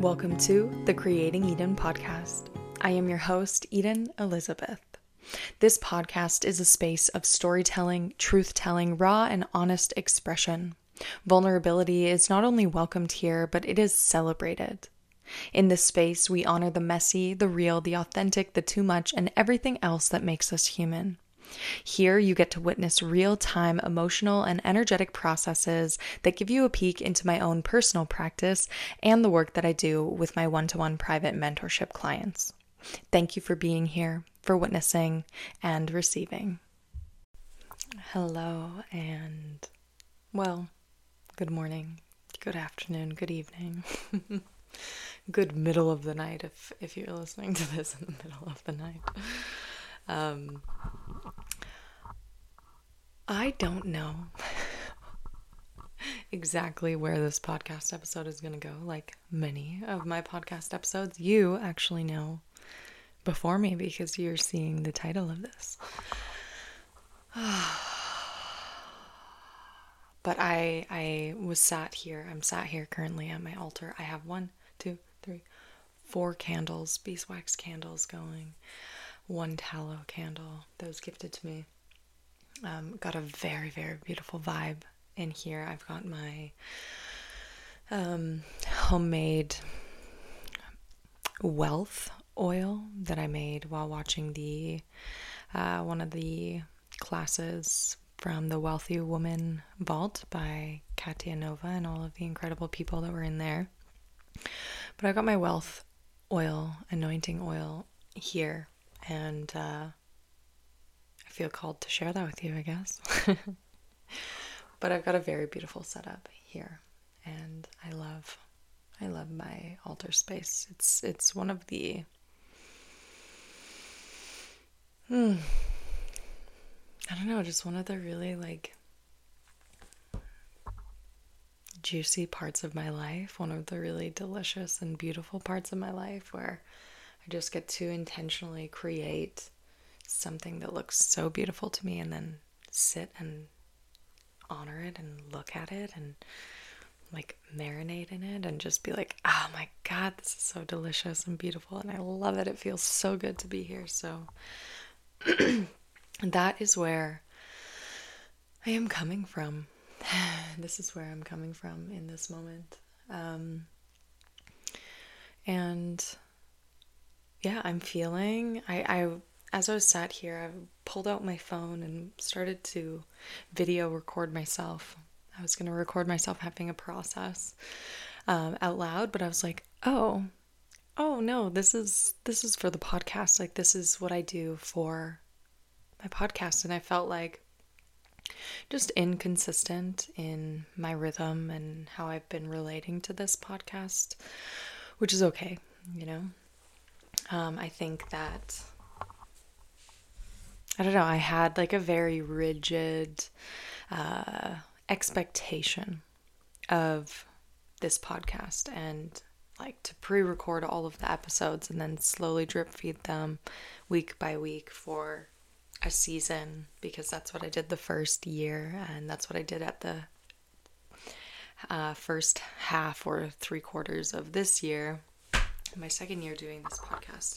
Welcome to the Creating Eden podcast. I am your host, Eden Elizabeth. This podcast is a space of storytelling, truth-telling, raw and honest expression. Vulnerability is not only welcomed here, but it is celebrated. In this space, we honor the messy, the real, the authentic, the too much, and everything else that makes us human. Here, you get to witness real-time emotional and energetic processes that give you a peek into my own personal practice and the work that I do with my one-to-one private mentorship clients. Thank you for being here, for witnessing, and receiving. Hello, and, well, good morning, good afternoon, good evening, good middle of the night if you're listening to this in the middle of the night. I don't know exactly where this podcast episode is going to go, like many of my podcast episodes. You actually know before me because you're seeing the title of this. But I'm sat here currently at my altar. I have 4 candles, beeswax candles going, 1 tallow candle that was gifted to me. Got a very, very beautiful vibe in here. I've got my homemade wealth oil that I made while watching the one of the classes from the Wealthy Woman Vault by Katia Nova and all of the incredible people that were in there. But I got my wealth oil, anointing oil here, and I feel called to share that with you, I guess. But I've got a very beautiful setup here, and I love my altar space. It's one of the I don't know, just one of the really juicy parts of my life, one of the really delicious and beautiful parts of my life where I just get to intentionally create something that looks so beautiful to me and then sit and honor it and look at it and marinate in it and just be like, oh my God, this is so delicious and beautiful and I love it. It feels so good to be here. So that is where I am coming from. This is where I'm coming from in this moment. And yeah, I'm feeling, as I was sat here, I pulled out my phone and started to video record myself. I was going to record myself having a process out loud, but I was like, oh no, this is for the podcast. This is what I do for my podcast. And I felt just inconsistent in my rhythm and how I've been relating to this podcast, which is okay, you know? I think that I don't know, I had a very rigid expectation of this podcast and to pre-record all of the episodes and then slowly drip feed them week by week for a season, because that's what I did the first year and that's what I did at the first half or 3/4 of this year, my second year doing this podcast.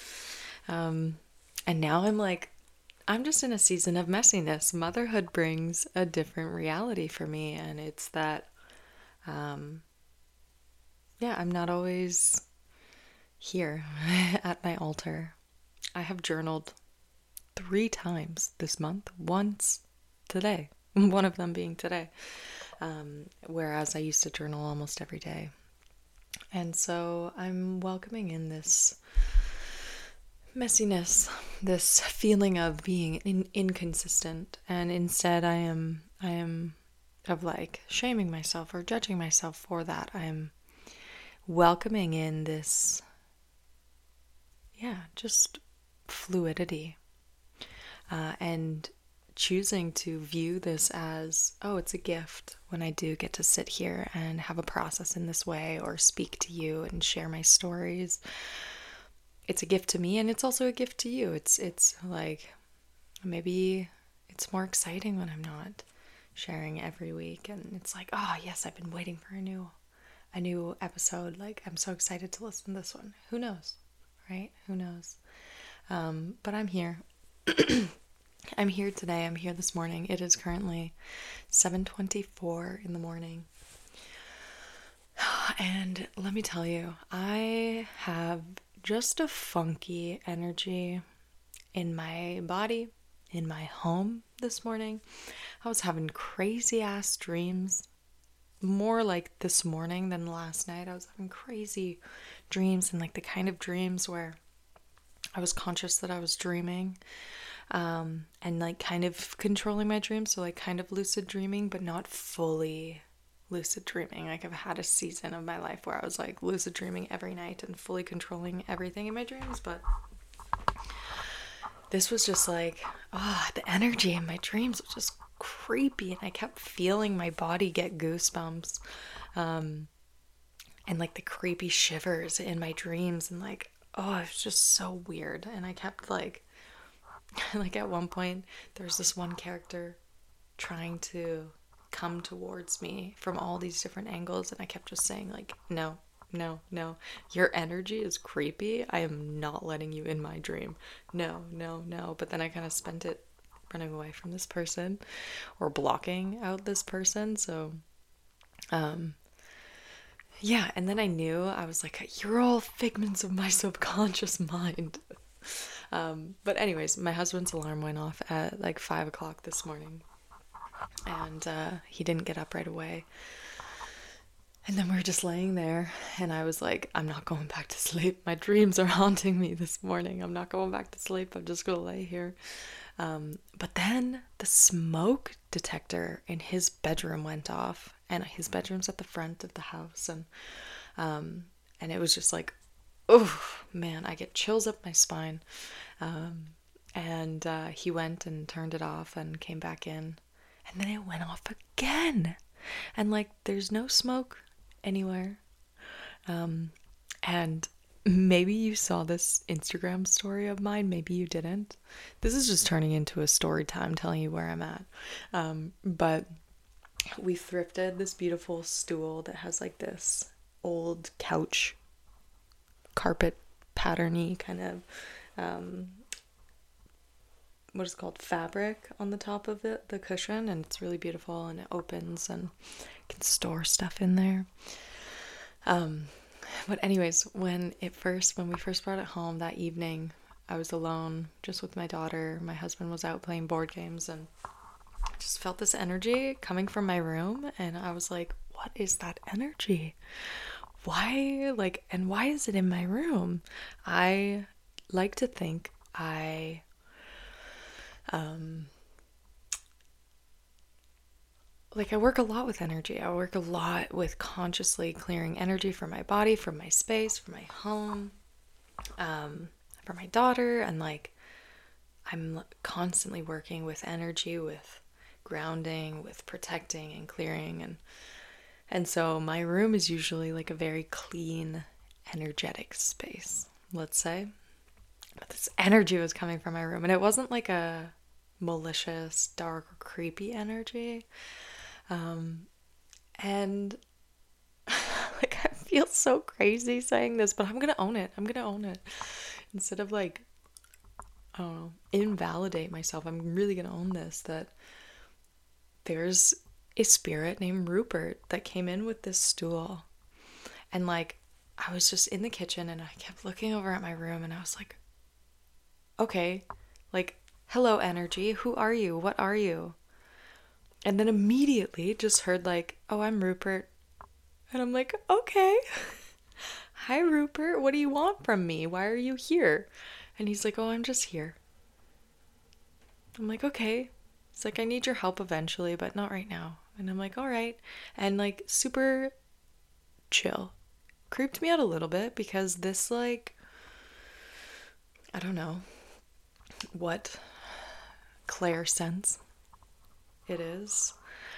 And now I'm just in a season of messiness. Motherhood brings a different reality for me, and it's that, I'm not always here at my altar. I have journaled 3 times this month, once today, one of them being today, whereas I used to journal almost every day. And so I'm welcoming in this messiness, this feeling of being inconsistent, and instead I am of shaming myself or judging myself for that. I am welcoming in this just fluidity, and choosing to view this as, oh, it's a gift when I do get to sit here and have a process in this way or speak to you and share my stories. It's a gift to me, and it's also a gift to you. It's maybe it's more exciting when I'm not sharing every week, and it's oh yes, I've been waiting for a new a new episode. Like, I'm so excited to listen to this one. Who knows, right? Who knows? But I'm here. I'm here today. I'm here this morning. It is currently 7:24 in the morning. And let me tell you, I have just a funky energy in my body, in my home this morning. I was having crazy ass dreams. More like this morning than last night. I was having crazy dreams, and like the kind of dreams where I was conscious that I was dreaming, and like kind of controlling my dreams. So like kind of lucid dreaming, but not fully lucid dreaming. Like I've had a season of my life where I was like lucid dreaming every night and fully controlling everything in my dreams, but this was just like, the energy in my dreams was just creepy, and I kept feeling my body get goosebumps, and like the creepy shivers in my dreams, and like, it was just so weird. And I kept like at one point there was this one character trying to come towards me from all these different angles, and I kept just saying like, no, your energy is creepy. I am not letting you in my dream. No. But then I kind of spent it running away from this person or blocking out this person. So, yeah. And then I knew, I was like, you're all figments of my subconscious mind. But anyways, my husband's alarm went off at like 5 o'clock this morning, and he didn't get up right away. And then we were just laying there, and I was like, I'm not going back to sleep. My dreams are haunting me this morning. I'm not going back to sleep. I'm just going to lay here. But then the smoke detector in his bedroom went off, and his bedroom's at the front of the house. And it was just like, oh man, I get chills up my spine. And he went and turned it off and came back in, and then it went off again. And like, there's no smoke anywhere. And maybe you saw this Instagram story of mine, maybe you didn't. This is just turning into a story time telling you where I'm at. But we thrifted this beautiful stool that has like this old couch carpet patterny kind of what is it called, fabric on the top of it, the cushion, and it's really beautiful, and it opens and you can store stuff in there. But anyways, when we first brought it home that evening, I was alone just with my daughter. My husband was out playing board games, and I just felt this energy coming from my room, and I was like, what is that energy? Why is it in my room? I like to think I I work a lot with energy. I work a lot with consciously clearing energy from my body, from my space, from my home, for my daughter, and like I'm constantly working with energy, with grounding, with protecting and clearing, and so my room is usually like a very clean, energetic space, let's say. But this energy was coming from my room, and it wasn't like a malicious, dark, or creepy energy. And like, I feel so crazy saying this, but I'm gonna own it. Instead of like, I don't know, invalidate myself, I'm really gonna own this, that there's a spirit named Rupert that came in with this stool. And like, I was just in the kitchen, and I kept looking over at my room, and I was like, okay, like, hello energy, who are you? What are you? And then immediately just heard like, oh, I'm Rupert. And I'm like, okay. Hi, Rupert. What do you want from me? Why are you here? And he's like, oh, I'm just here. I'm like, okay. It's like, I need your help eventually, but not right now. And I'm like, all right. And like, super chill. Creeped me out a little bit, because this, like, I don't know what Claire sense it is.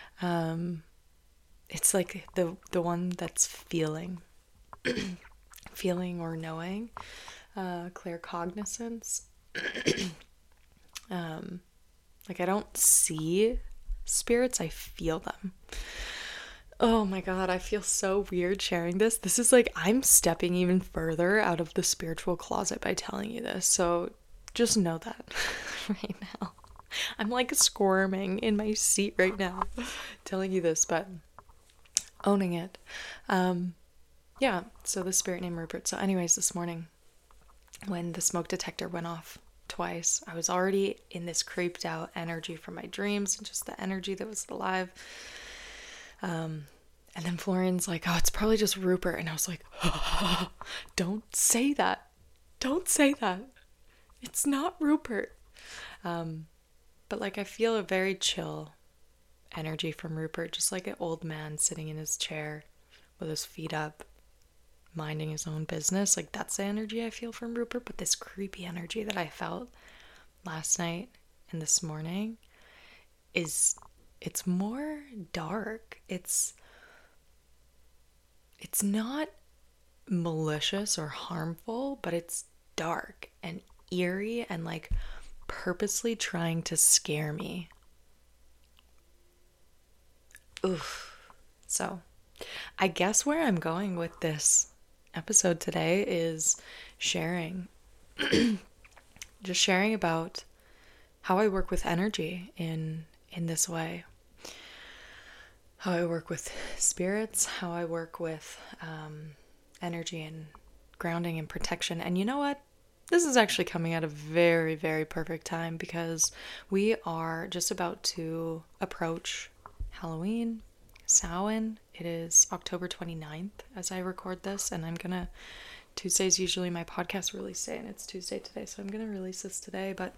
It's like the one that's feeling or knowing, claircognizance. Like, I don't see spirits, I feel them. Oh my God, I feel so weird sharing this. This is like I'm stepping even further out of the spiritual closet by telling you this. So just know that right now. I'm like squirming in my seat right now telling you this, but owning it. Yeah, so the spirit named Rupert. So, anyways, this morning when the smoke detector went off twice, I was already in this creeped out energy from my dreams and just the energy that was alive. And then Florian's like, oh, it's probably just Rupert. And I was like, oh, don't say that. Don't say that. It's not Rupert. But like, I feel a very chill energy from Rupert, just like an old man sitting in his chair with his feet up, minding his own business. Like, that's the energy I feel from Rupert. But this creepy energy that I felt last night and this morning it's more dark. It's not malicious or harmful, but it's dark and eerie and like purposely trying to scare me. Oof. So, I guess where I'm going with this episode today is sharing, just sharing about how I work with energy in this way. How I work with spirits, how I work with energy and grounding and protection. And you know what? This is actually coming at a very, very perfect time because we are just about to approach Halloween, Samhain. It is October 29th as I record this, and Tuesday's usually my podcast release day, and it's Tuesday today, so I'm gonna release this today. But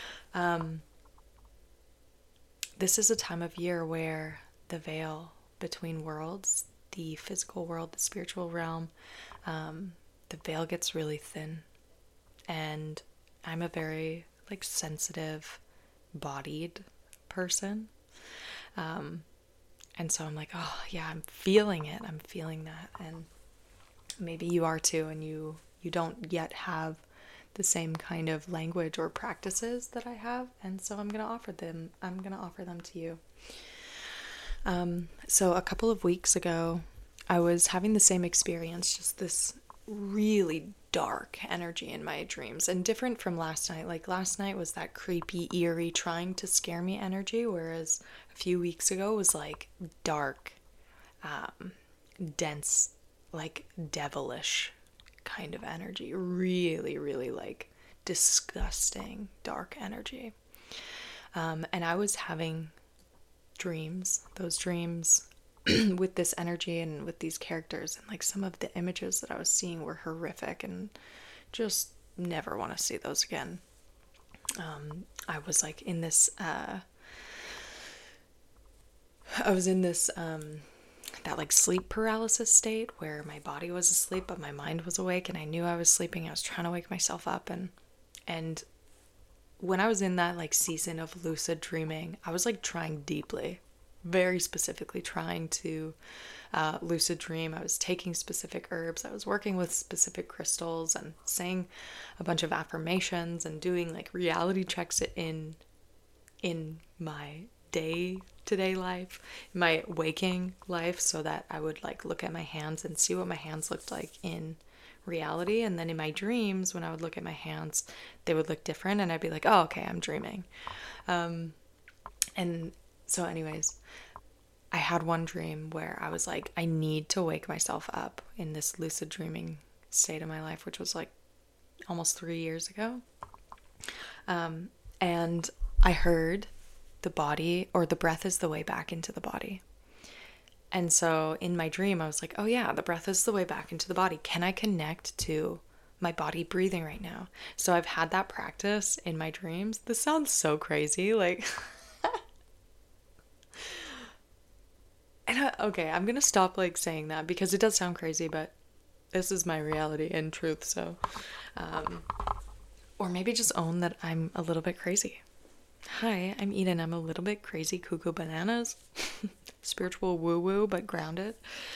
this is a time of year where the veil between worlds, the physical world, the spiritual realm, the veil gets really thin. And I'm a very like sensitive bodied person. And so I'm like, oh yeah, I'm feeling it. I'm feeling that. And maybe you are too, and you don't yet have the same kind of language or practices that I have. And so I'm going to offer them to you. So a couple of weeks ago, I was having the same experience, just this really dark energy in my dreams, and different from last night. Like last night was that creepy, eerie, trying to scare me energy, whereas a few weeks ago was like dark, dense, like devilish kind of energy. Really, really like disgusting, dark energy. And I was having those dreams with this energy and with these characters, and like some of the images that I was seeing were horrific and just never want to see those again. I was like in this that like sleep paralysis state where my body was asleep but my mind was awake, and I knew I was sleeping. I was trying to wake myself up, and when I was in that like season of lucid dreaming, I was like trying deeply, very specifically trying to lucid dream. I was taking specific herbs, I was working with specific crystals and saying a bunch of affirmations and doing like reality checks in my day-to-day life, my waking life, so that I would like look at my hands and see what my hands looked like in reality. And then in my dreams, when I would look at my hands, they would look different, and I'd be like, oh, okay, I'm dreaming. And so anyways, I had one dream where I was like, I need to wake myself up in this lucid dreaming state of my life, which was like almost 3 years ago. And I heard the body, or the breath is the way back into the body. And so in my dream, I was like, oh yeah, the breath is the way back into the body. Can I connect to my body breathing right now? So I've had that practice in my dreams. This sounds so crazy. Like, and okay, I'm going to stop like saying that because it does sound crazy, but this is my reality and truth. So, or maybe just own that I'm a little bit crazy. Hi, I'm Eden. I'm a little bit crazy, cuckoo bananas, spiritual woo-woo, but grounded.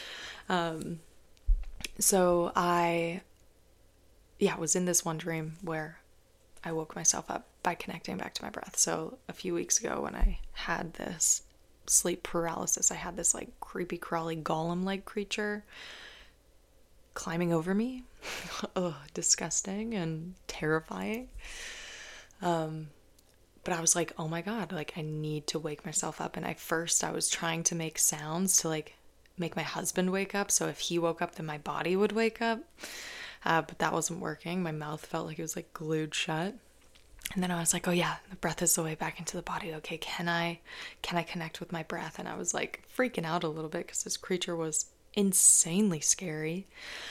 So I was in this one dream where I woke myself up by connecting back to my breath. So a few weeks ago when I had this sleep paralysis. I had this like creepy crawly golem-like creature climbing over me. Ugh, disgusting and terrifying. But I was like, oh my God, like I need to wake myself up. And I was trying to make sounds to like make my husband wake up. So if he woke up, then my body would wake up. But that wasn't working. My mouth felt like it was like glued shut. And then I was like, oh yeah, the breath is the way back into the body. Okay, can I connect with my breath? And I was like freaking out a little bit because this creature was insanely scary.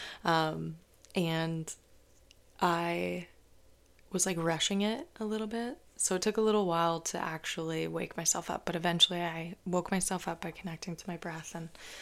And I was like rushing it a little bit. So it took a little while to actually wake myself up, but eventually I woke myself up by connecting to my breath.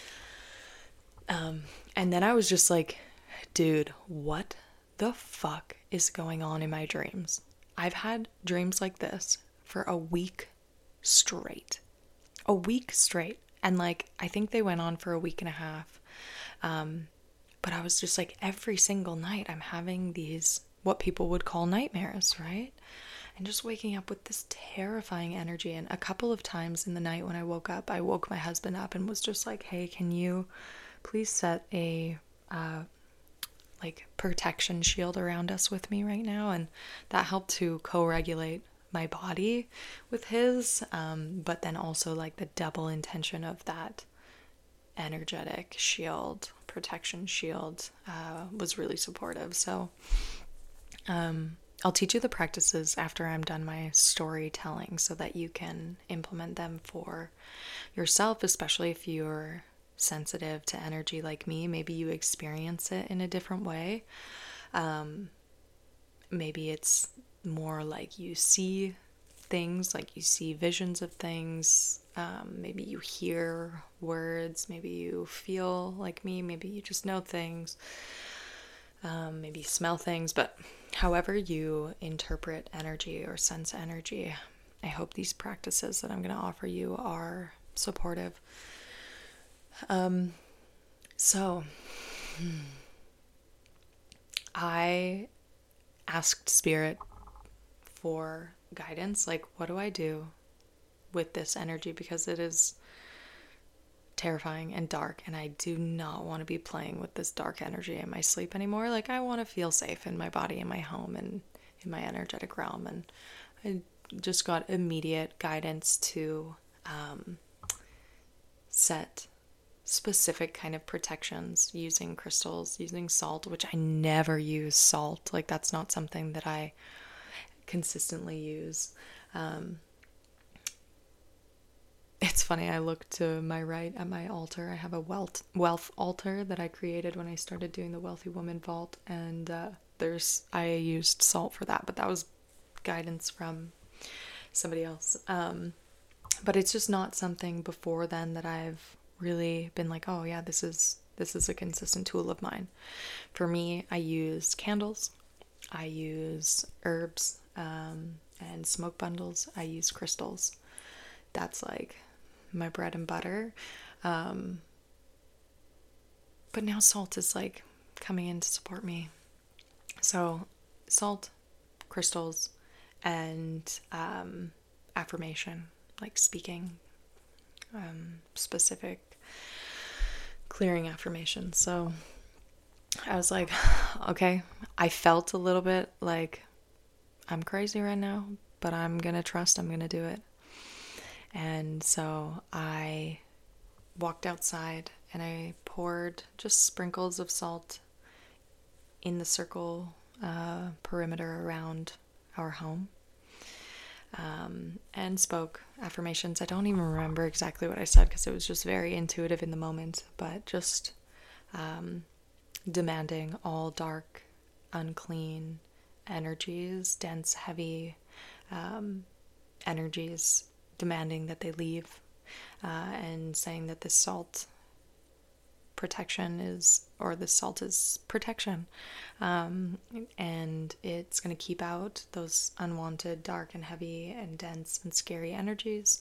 And then I was just like, dude, what the fuck is going on in my dreams? I've had dreams like this for a week straight. A week straight. And like, I think they went on for a week and a half. But I was just like, every single night I'm having these, what people would call nightmares, right? And just waking up with this terrifying energy. And a couple of times in the night when I woke up, I woke my husband up and was just like, hey, can you please set a like protection shield around us with me right now? And that helped to co-regulate my body with his, but then also like the double intention of that energetic shield, protection shield, was really supportive. So I'll teach you the practices after I'm done my storytelling so that you can implement them for yourself, especially if you're sensitive to energy like me. Maybe you experience it in a different way. Maybe it's more like you see things, like you see visions of things. Maybe you hear words. Maybe you feel like me. Maybe you just know things. Maybe smell things. But however you interpret energy or sense energy, I hope these practices that I'm going to offer you are supportive. So I asked Spirit for guidance, like, what do I do with this energy? Because it is terrifying and dark, and I do not want to be playing with this dark energy in my sleep anymore. Like, I want to feel safe in my body, in my home, and in my energetic realm. And I just got immediate guidance to set specific kind of protections using crystals, using salt, which I never use salt. Like, that's not something that I consistently use. It's funny, I look to my right at my altar. I have a wealth altar that I created when I started doing the Wealthy Woman Vault, and I used salt for that, but that was guidance from somebody else. But it's just not something before then that I've really been like, oh yeah, this is a consistent tool of mine. For me, I use candles, I use herbs, and smoke bundles. I use crystals. That's like my bread and butter. But now salt is like coming in to support me. So salt, crystals, and affirmation, like speaking specific clearing affirmations. So I was like, okay, I felt a little bit like I'm crazy right now, but I'm gonna trust, I'm gonna do it. And so I walked outside and I poured just sprinkles of salt in the circle perimeter around our home, and spoke affirmations. I don't even remember exactly what I said because it was just very intuitive in the moment, but just demanding all dark, unclean energies, dense, heavy energies, demanding that they leave, and saying that this salt protection is, or the salt is protection, and it's going to keep out those unwanted, dark and heavy and dense and scary energies.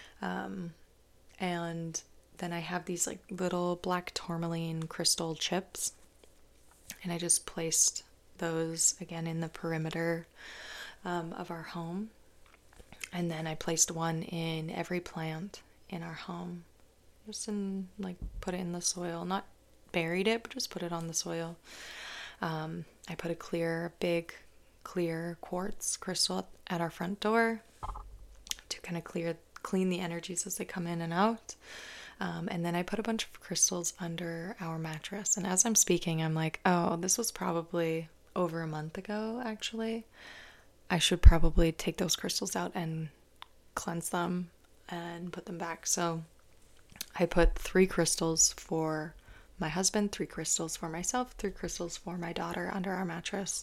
And then I have these like little black tourmaline crystal chips, and I just placed those again in the perimeter of our home. And then I placed one in every plant in our home. Just put it in the soil, not buried it, but just put it on the soil. I put a big clear quartz crystal at our front door to kind of clean the energies as they come in and out. And then I put a bunch of crystals under our mattress. And as I'm speaking, I'm like, oh, this was probably over a month ago, actually. I should probably take those crystals out and cleanse them and put them back. So I put 3 crystals for my husband, 3 crystals for myself, 3 crystals for my daughter under our mattress.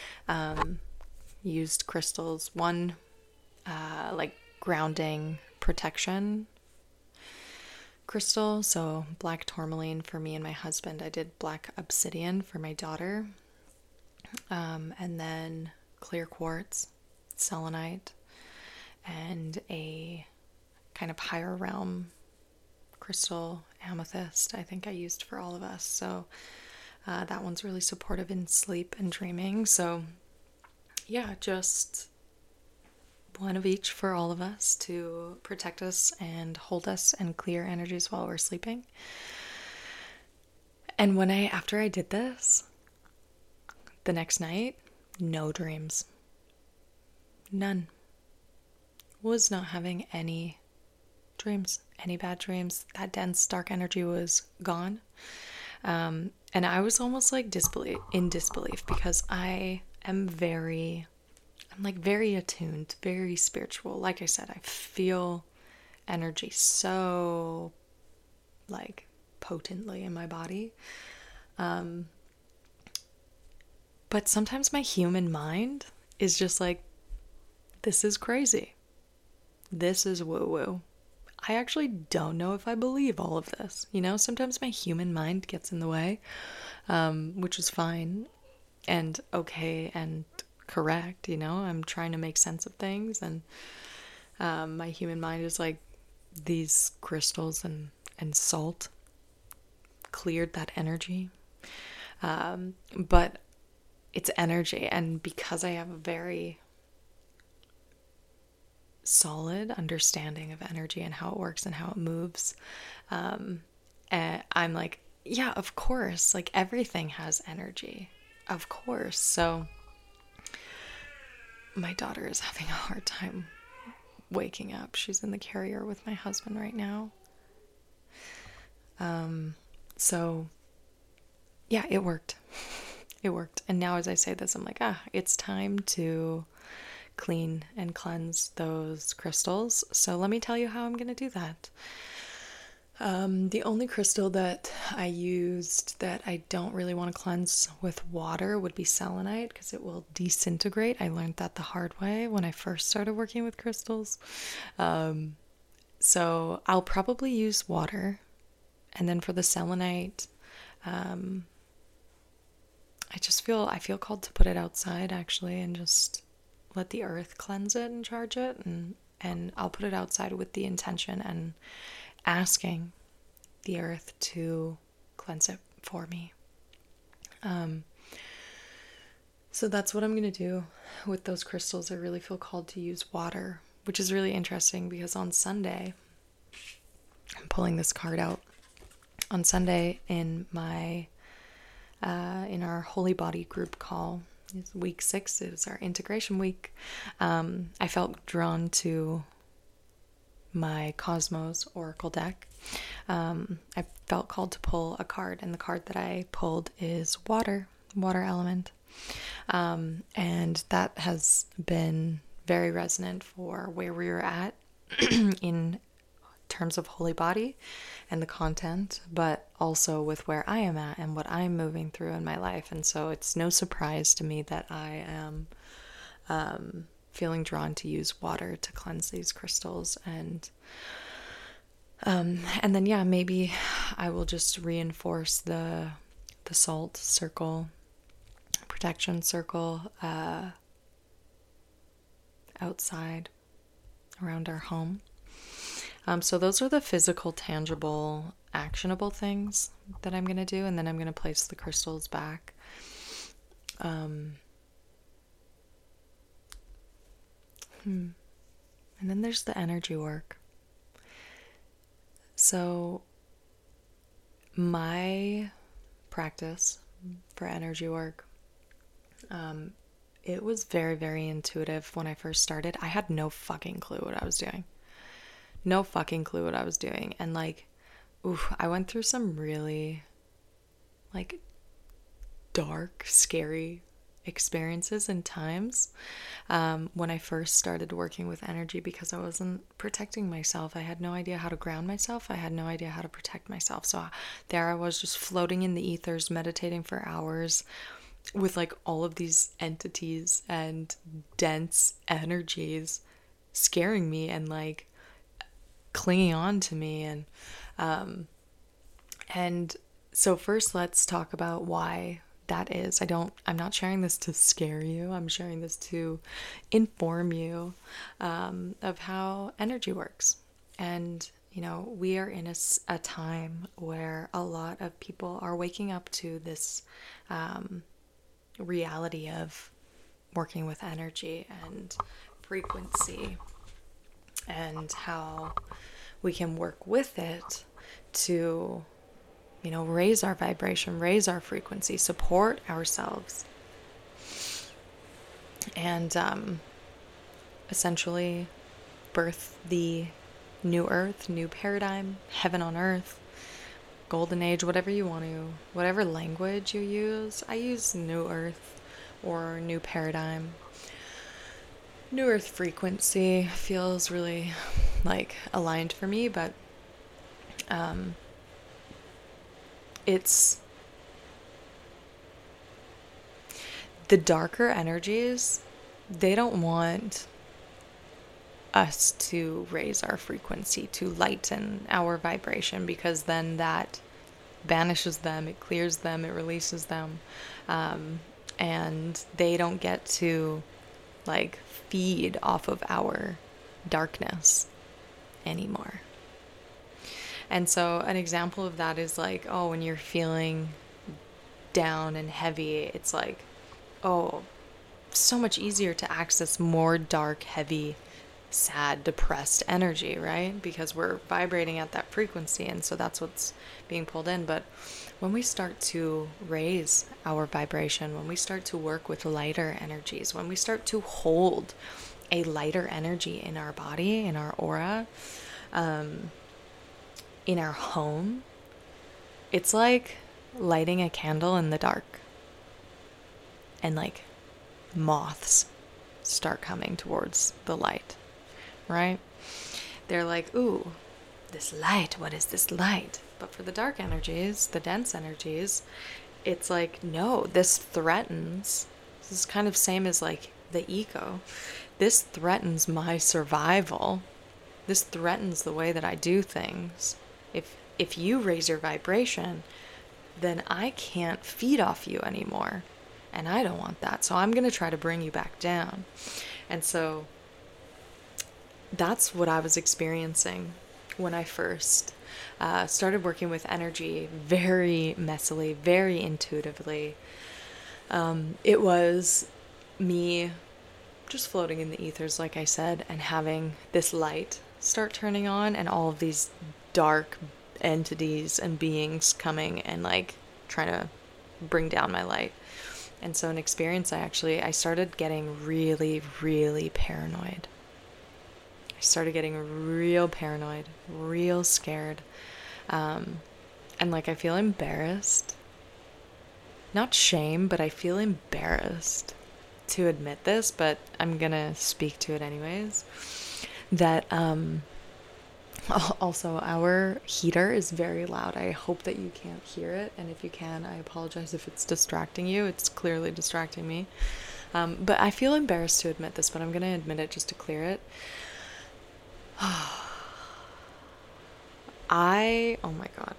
Used crystals, one grounding protection crystal, so black tourmaline for me and my husband. I did black obsidian for my daughter, and then clear quartz, selenite, and a kind of higher realm crystal, amethyst, I think I used for all of us. So that one's really supportive in sleep and dreaming. So yeah, just one of each for all of us to protect us and hold us and clear energies while we're sleeping. And after I did this, the next night, no dreams. None. Was not having any dreams, any bad dreams. That dense, dark energy was gone. And I was almost like in disbelief because I'm very attuned, very spiritual. Like I said, I feel energy so potently in my body. But sometimes my human mind is just like, this is crazy. This is woo-woo. I actually don't know if I believe all of this. Sometimes my human mind gets in the way, which is fine and okay and correct. I'm trying to make sense of things, and my human mind is like, these crystals and salt cleared that energy. But it's energy, and because I have a very solid understanding of energy and how it works and how it moves, and I'm like, yeah, of course, everything has energy, of course. So my daughter is having a hard time waking up. She's in the carrier with my husband right now. So yeah, it worked. It worked. And now as I say this, I'm like, it's time to clean and cleanse those crystals. So let me tell you how I'm going to do that. The only crystal that I used that I don't really want to cleanse with water would be selenite, because it will disintegrate. I learned that the hard way when I first started working with crystals. So I'll probably use water. And then for the selenite, I feel called to put it outside, actually, and just let the earth cleanse it and charge it. And I'll put it outside with the intention and asking the earth to cleanse it for me. So that's what I'm going to do with those crystals. I really feel called to use water, which is really interesting because on Sunday, I'm pulling this card out. On Sunday in our Holy Body group call, it's week 6, it was our integration week, I felt drawn to my Cosmos Oracle deck. I felt called to pull a card, and the card that I pulled is water element. And that has been very resonant for where we were at in terms of Holy Body and the content, but also with where I am at and what I'm moving through in my life. And so it's no surprise to me that I am feeling drawn to use water to cleanse these crystals. And then, yeah, maybe I will just reinforce the salt circle, protection circle, outside around our home. So those are the physical, tangible, actionable things that I'm going to do. And then I'm going to place the crystals back. And then there's the energy work. So my practice for energy work, it was very, very intuitive when I first started. I had no fucking clue what I was doing. No fucking clue what I was doing. And like, I went through some really like dark, scary experiences and times when I first started working with energy, because I wasn't protecting myself. I had no idea how to ground myself. I had no idea how to protect myself. So there I was, just floating in the ethers, meditating for hours with like all of these entities and dense energies scaring me and like clinging on to me. And so first let's talk about why that is. I'm not sharing this to scare you. I'm sharing this to inform you of how energy works. And, you know, we are in a time where a lot of people are waking up to this reality of working with energy and frequency, and how we can work with it to, you know, raise our vibration, raise our frequency, support ourselves, and essentially birth the new earth, new paradigm, heaven on earth, golden age, whatever you want to, whatever language you use. I use new earth or new paradigm. New earth frequency feels really like aligned for me, but it's the darker energies. They don't want us to raise our frequency, to lighten our vibration, because then that banishes them, it clears them, it releases them, and they don't get to like feed off of our darkness anymore. And so an example of that is like, when you're feeling down and heavy, it's like, so much easier to access more dark, heavy, sad, depressed energy, right? Because we're vibrating at that frequency, and so that's what's being pulled in. But when we start to raise our vibration, when we start to work with lighter energies, when we start to hold a lighter energy in our body, in our aura, in our home, it's like lighting a candle in the dark, and like moths start coming towards the light, right? They're like, ooh, this light, what is this light? But for the dark energies, the dense energies, it's like, no, this threatens. This is kind of same as like the ego. This threatens my survival. This threatens the way that I do things. If you raise your vibration, then I can't feed off you anymore. And I don't want that. So I'm going to try to bring you back down. And so that's what I was experiencing when I first started working with energy, very messily, very intuitively. It was me just floating in the ethers, like I said, and having this light start turning on, and all of these dark entities and beings coming and like trying to bring down my light. And so in experience, I started getting really, really paranoid. I started getting real paranoid, real scared. And like, I feel embarrassed. Not shame, but I feel embarrassed to admit this, but I'm gonna speak to it anyways. That, also, our heater is very loud. I hope that you can't hear it, and if you can, I apologize if it's distracting you. It's clearly distracting me. But I feel embarrassed to admit this, but I'm going to admit it just to clear it. Oh my God.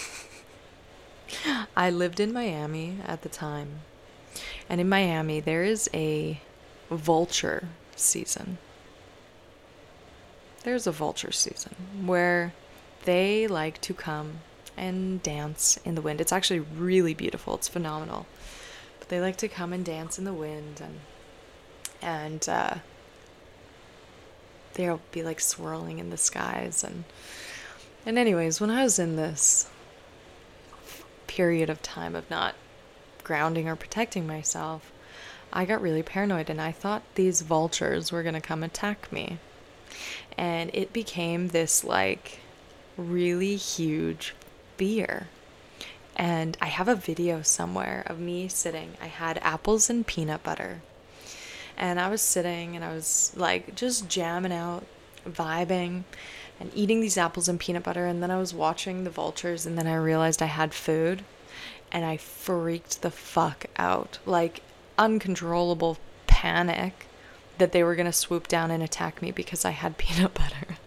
I lived in Miami at the time, and in Miami, there is a vulture season. There's a vulture season where they like to come and dance in the wind. It's actually really beautiful. It's phenomenal. But they like to come and dance in the wind, and they'll be like swirling in the skies, and And anyways, when I was in this period of time of not grounding or protecting myself, I got really paranoid and I thought these vultures were going to come attack me. And it became this like really huge fear. And I have a video somewhere of me sitting. I had apples and peanut butter. And I was sitting and I was like just jamming out, vibing, and eating these apples and peanut butter. And then I was watching the vultures and then I realized I had food. And I freaked the fuck out. Like uncontrollable panic that they were going to swoop down and attack me because I had peanut butter.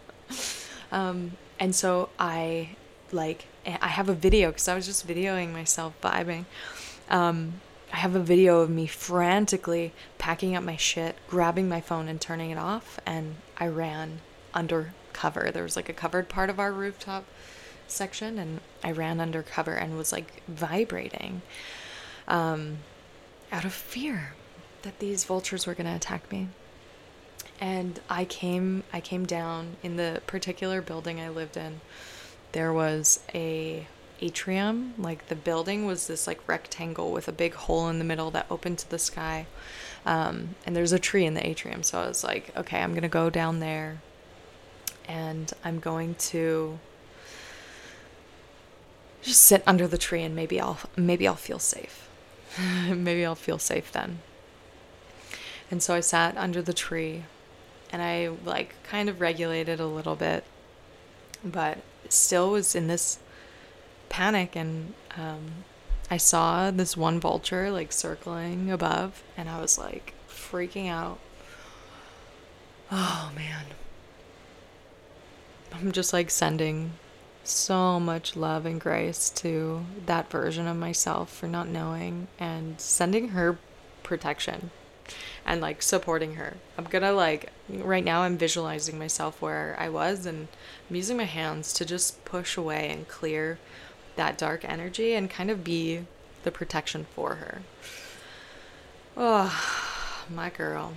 And so I have a video because I was just videoing myself vibing. I have a video of me frantically packing up my shit, grabbing my phone and turning it off, and I ran under cover. There was like a covered part of our rooftop section, and I ran under cover and was like vibrating out of fear that these vultures were going to attack me. And I came down in the particular building I lived in. There was a atrium, like the building was this like rectangle with a big hole in the middle that opened to the sky. And there's a tree in the atrium. So I was like, okay, I'm going to go down there and I'm going to just sit under the tree and maybe I'll feel safe. Maybe I'll feel safe then. And so I sat under the tree and I like kind of regulated a little bit, but still was in this panic. And I saw this one vulture like circling above and I was like freaking out. Oh man. I'm just like sending so much love and grace to that version of myself for not knowing, and sending her protection and like supporting her. I'm gonna like, right now I'm visualizing myself where I was and I'm using my hands to just push away and clear that dark energy and kind of be the protection for her. Oh, my girl.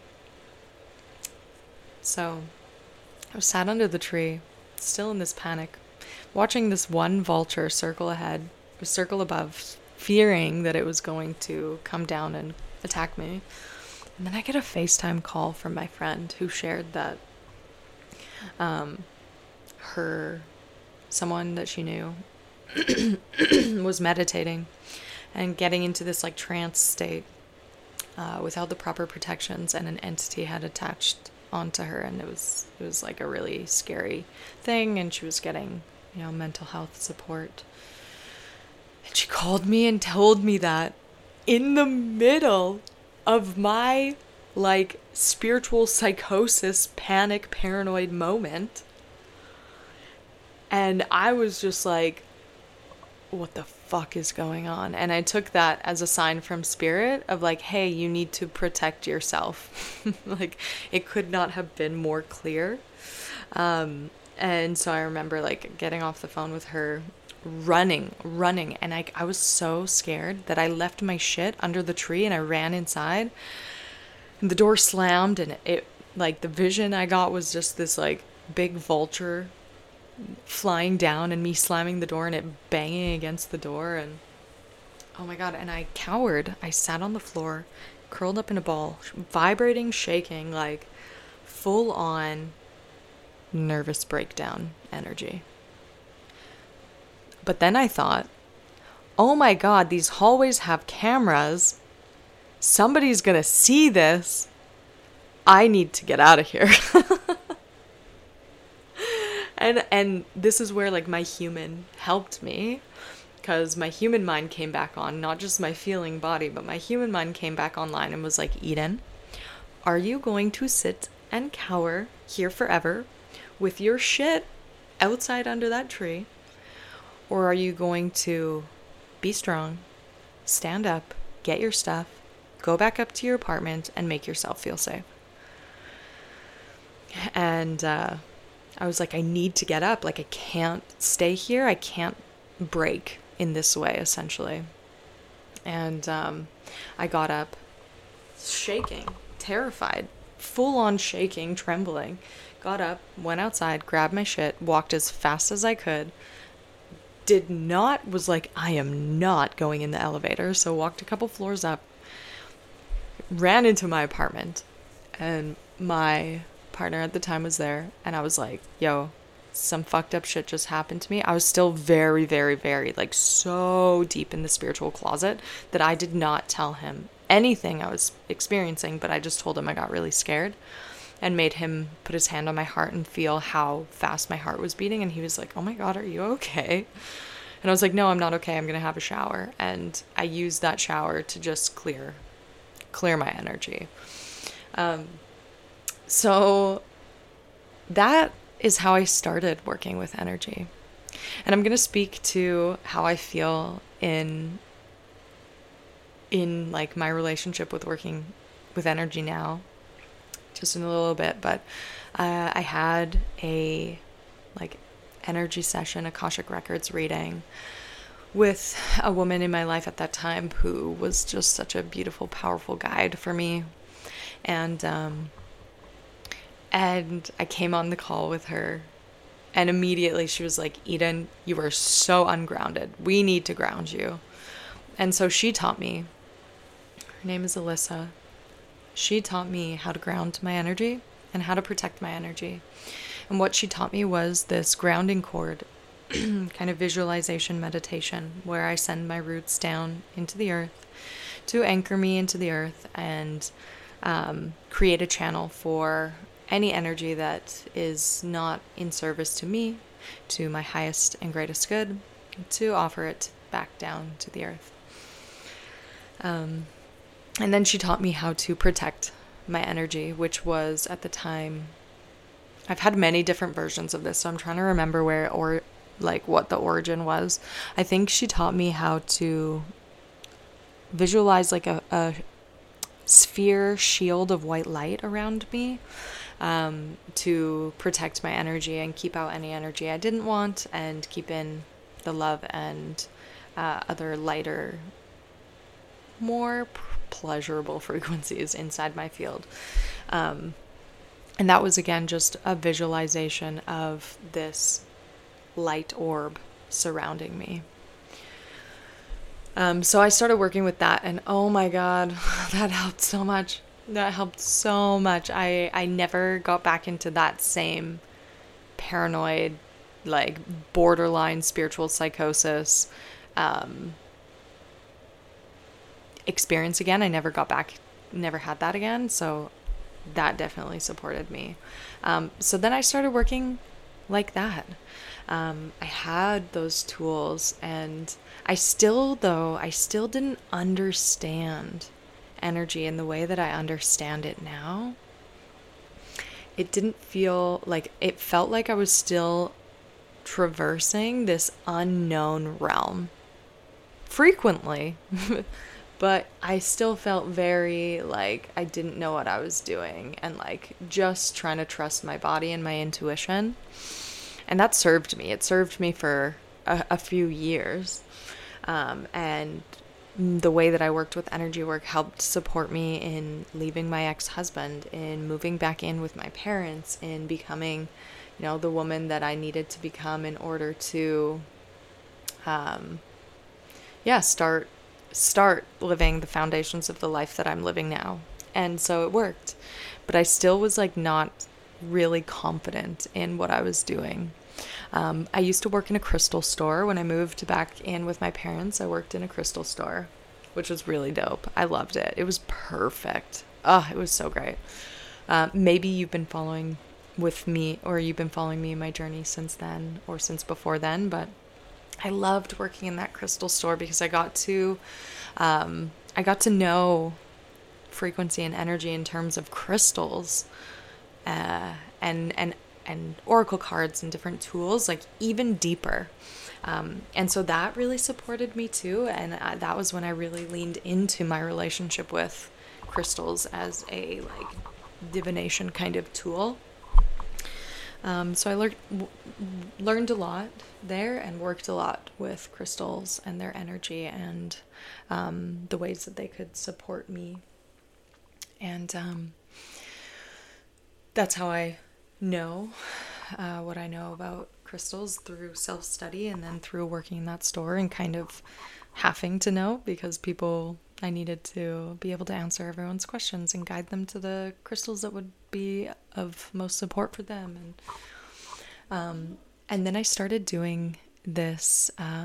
So I was sat under the tree, still in this panic, watching this one vulture circle above, fearing that it was going to come down and attack me. And then I get a FaceTime call from my friend who shared that someone that she knew was meditating and getting into this like trance state without the proper protections, and an entity had attached onto her, and it was like a really scary thing, and she was getting, mental health support. And she called me and told me that in the middle of my like spiritual psychosis, panic, paranoid moment. And I was just like, what the fuck is going on? And I took that as a sign from spirit of like, hey, you need to protect yourself. Like, it could not have been more clear. And so I remember like getting off the phone with her, running. And I was so scared that I left my shit under the tree and I ran inside. And the door slammed, and it like the vision I got was just this like big vulture flying down and me slamming the door and it banging against the door. And oh my god, and I cowered. I sat on the floor, curled up in a ball, vibrating, shaking, like full on nervous breakdown energy. But then I thought, oh my god, these hallways have cameras. Somebody's gonna see this. I need to get out of here. And this is where like my human helped me, because my human mind came back on, not just my feeling body, but my human mind came back online and was like, Eden, are you going to sit and cower here forever with your shit outside under that tree? Or are you going to be strong, stand up, get your stuff, go back up to your apartment and make yourself feel safe? And I was like, I need to get up. Like, I can't stay here. I can't break in this way, essentially. And I got up, shaking, terrified, full on shaking, trembling, got up, went outside, grabbed my shit, walked as fast as I could, was like, I am not going in the elevator. So walked a couple floors up, ran into my apartment, and my partner at the time was there, and I was like, yo, some fucked up shit just happened to me. I was still very, very, very, like, so deep in the spiritual closet that I did not tell him anything I was experiencing, but I just told him I got really scared and made him put his hand on my heart and feel how fast my heart was beating. And he was like, oh my God, are you okay? And I was like, no, I'm not okay. I'm going to have a shower. And I used that shower to just clear my energy. So that is how I started working with energy. And I'm going to speak to how I feel in like my relationship with working with energy now, just in a little bit. But I had a like energy session, Akashic Records reading with a woman in my life at that time who was just such a beautiful, powerful guide for me. And I came on the call with her, and immediately she was like, Eden, you are so ungrounded. We need to ground you. And so she taught me. Her name is Alyssa. She taught me how to ground my energy and how to protect my energy. And what she taught me was this grounding cord, kind of visualization meditation, where I send my roots down into the earth to anchor me into the earth and create a channel for any energy that is not in service to me, to my highest and greatest good, to offer it back down to the earth. And then she taught me how to protect my energy, which was at the time, I've had many different versions of this, so I'm trying to remember what the origin was. I think she taught me how to visualize like a sphere shield of white light around me, to protect my energy and keep out any energy I didn't want, and keep in the love and other lighter, more pleasurable frequencies inside my field. And that was, again, just a visualization of this light orb surrounding me. So I started working with that, and oh my God, that helped so much. I never got back into that same paranoid, like borderline spiritual psychosis experience again. I never had that again. So that definitely supported me. So then I started working like that. I had those tools, and I still didn't understand energy in the way that I understand it now. It felt like I was still traversing this unknown realm frequently, but I still felt very like I didn't know what I was doing, and like just trying to trust my body and my intuition. And that served me. It served me for a few years. And the way that I worked with energy work helped support me in leaving my ex-husband, in moving back in with my parents, in becoming, the woman that I needed to become in order to, start living the foundations of the life that I'm living now. And so it worked. But I still was like not really confident in what I was doing. I used to work in a crystal store. When I moved back in with my parents, I worked in a crystal store, which was really dope. I loved it. It was perfect. Oh, it was so great. Maybe you've been following with me, or you've been following me in my journey since then, or since before then, but I loved working in that crystal store because I got to know frequency and energy in terms of crystals, and oracle cards and different tools, like even deeper. And so that really supported me too. And that was when I really leaned into my relationship with crystals as a like divination kind of tool. So I learned a lot there and worked a lot with crystals and their energy and the ways that they could support me. And that's how I know what I know about crystals through self-study and then through working in that store and kind of having to know because I needed to be able to answer everyone's questions and guide them to the crystals that would be of most support for them. And then I started doing this.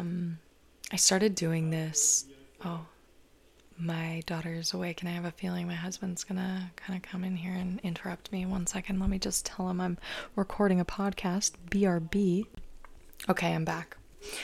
Oh, my daughter's awake and I have a feeling my husband's gonna kind of come in here and interrupt me. 1 second. Let me just tell him I'm recording a podcast. BRB. Okay, I'm back.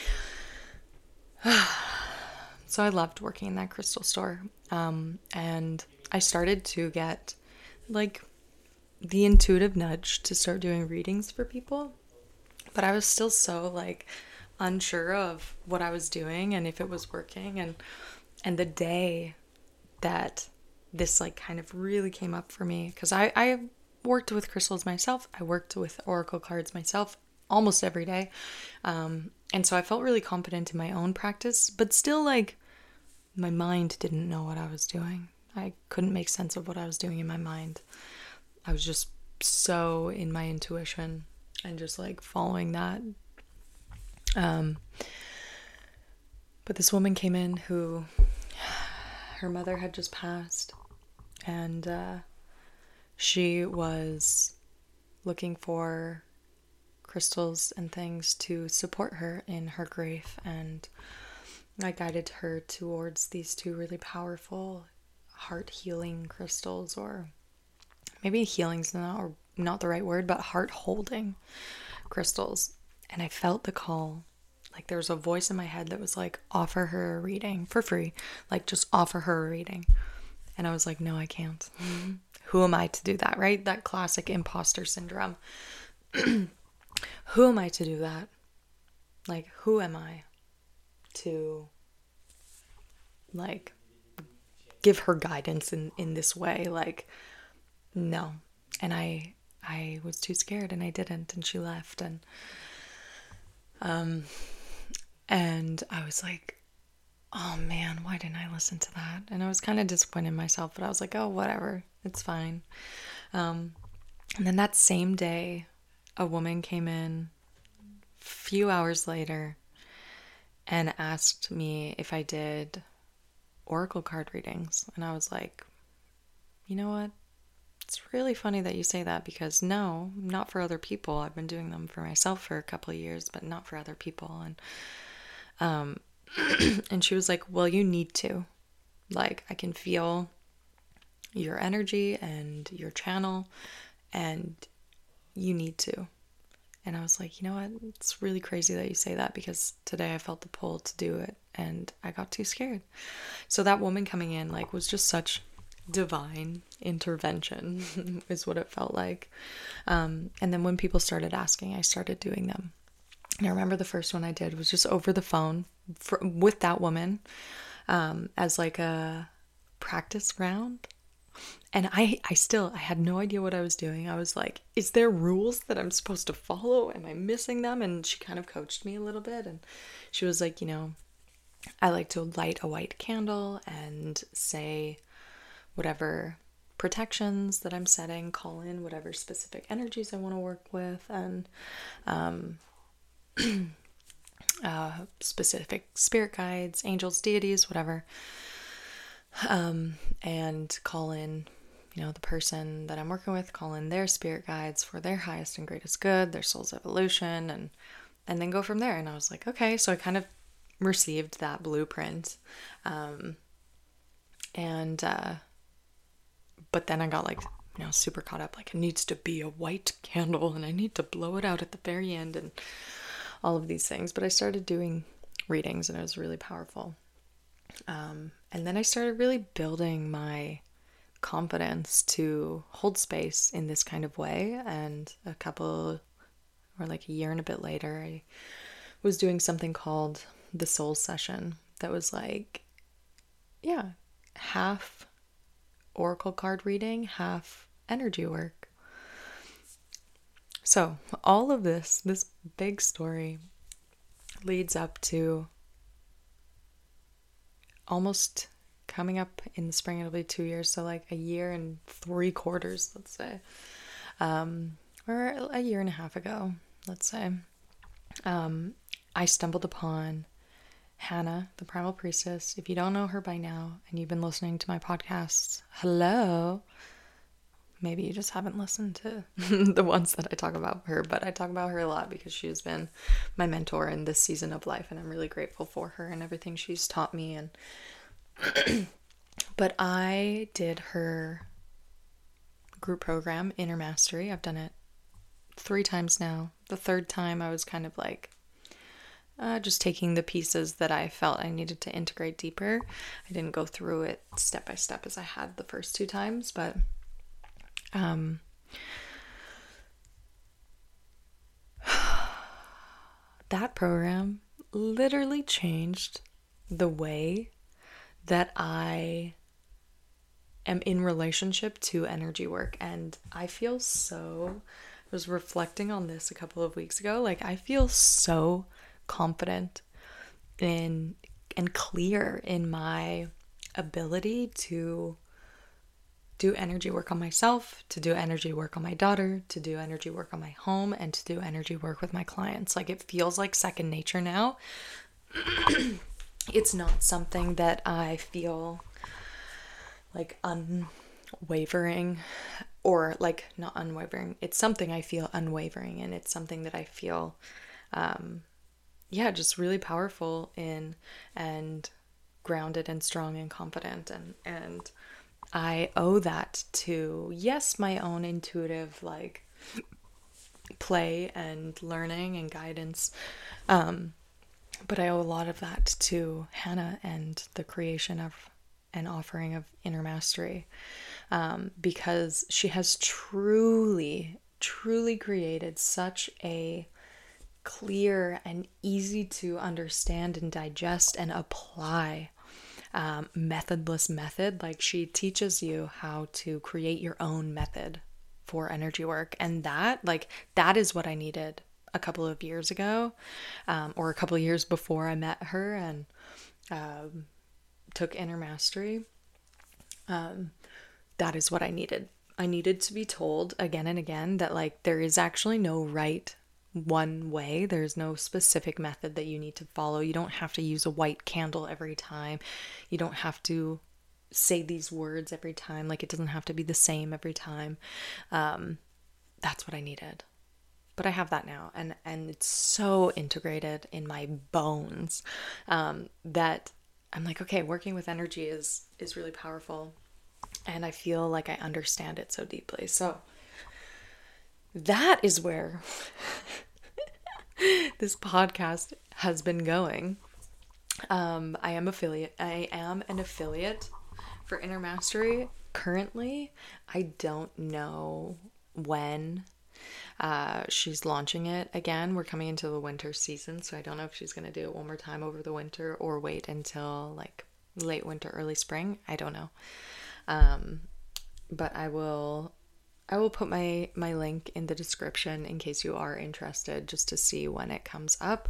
So I loved working in that crystal store. And I started to get like the intuitive nudge to start doing readings for people. But I was still so like unsure of what I was doing and if it was working. And the day that this like kind of really came up for me, because I worked with crystals myself. I worked with oracle cards myself almost every day. And so I felt really confident in my own practice, but still like my mind didn't know what I was doing. I couldn't make sense of what I was doing in my mind. I was just so in my intuition and just like following that. But this woman came in who, her mother had just passed, and she was looking for crystals and things to support her in her grief, and I guided her towards these two really powerful heart healing crystals, or maybe healing's not the right word, but heart holding crystals. And I felt the call. Like there was a voice in my head that was like, offer her a reading for free. Like just offer her a reading. And I was like, no, I can't. Who am I to do that, right? That classic imposter syndrome. Who am I to do that? Like, who am I to like give her guidance in this way? Like, no. And I was too scared and I didn't, and she left, and I was like, oh man, why didn't I listen to that? And I was kind of disappointed in myself, but I was like, oh, whatever, it's fine. And then that same day, a woman came in a few hours later and asked me if I did oracle card readings. And I was like, you know what? It's really funny that you say that, because no, not for other people. I've been doing them for myself for a couple of years, but not for other people. And and she was like, well, you need to. Like, I can feel your energy and your channel, and you need to. And I was like, you know what? It's really crazy that you say that, because today I felt the pull to do it and I got too scared. So that woman coming in like was just such divine intervention is what it felt like. And then when people started asking, I started doing them. And I remember the first one I did was just over the phone with that woman, as like a practice round. And I had no idea what I was doing. I was like, is there rules that I'm supposed to follow? Am I missing them? And she kind of coached me a little bit. And she was like, I like to light a white candle and say whatever protections that I'm setting, call in whatever specific energies I want to work with, and specific spirit guides, angels, deities, whatever, and call in, the person that I'm working with, call in their spirit guides for their highest and greatest good, their soul's evolution, and then go from there. And I was like, okay, so I kind of received that blueprint, but then I got like, super caught up, like it needs to be a white candle and I need to blow it out at the very end and all of these things. But I started doing readings and it was really powerful. And then I started really building my confidence to hold space in this kind of way. And a year and a bit later, I was doing something called the Soul Session that was like, half oracle card reading, half energy work. So all of this big story leads up to almost coming up in the spring. It'll be 2 years. So like a year and 3/4, let's say, or a year and a half ago, let's say, I stumbled upon Hannah, the Primal Priestess. If you don't know her by now and you've been listening to my podcasts, hello. Maybe you just haven't listened to the ones that I talk about her, but I talk about her a lot because she has been my mentor in this season of life, and I'm really grateful for her and everything she's taught me. And but I did her group program, Inner Mastery. I've done it 3 times now. The 3rd time I was kind of like just taking the pieces that I felt I needed to integrate deeper. I didn't go through it step by step as I had the first 2 times, but that program literally changed the way that I am in relationship to energy work. And I feel I was reflecting on this a couple of weeks ago, like I feel so confident in and clear in my ability to do energy work on myself, to do energy work on my daughter, to do energy work on my home, and to do energy work with my clients. Like, it feels like second nature now. It's not something that I feel like unwavering, or like not unwavering. It's something I feel unwavering, and it's something that I feel just really powerful in, and grounded and strong and confident, and I owe that to, yes, my own intuitive like play and learning and guidance, but I owe a lot of that to Hannah and the creation of an offering of Inner Mastery, because she has truly created such a clear and easy to understand and digest and apply methodless method. Like, she teaches you how to create your own method for energy work, and that is what I needed a couple of years ago, or a couple of years before I met her and took Inner Mastery. That is what I needed. I needed to be told again and again that, like, there is actually no right one way. There's no specific method that you need to follow. You don't have to use a white candle every time. You don't have to say these words every time. Like, it doesn't have to be the same every time. That's what I needed. But I have that now, and it's so integrated in my bones, that I'm like, okay, working with energy is really powerful, and I feel like I understand it so deeply. So that is where this podcast has been going. I am an affiliate for Inner Mastery currently. I don't know when she's launching it again. We're coming into the winter season, so I don't know if she's going to do it one more time over the winter or wait until like late winter, early spring. I don't know. But I will put my link in the description in case you are interested, just to see when it comes up.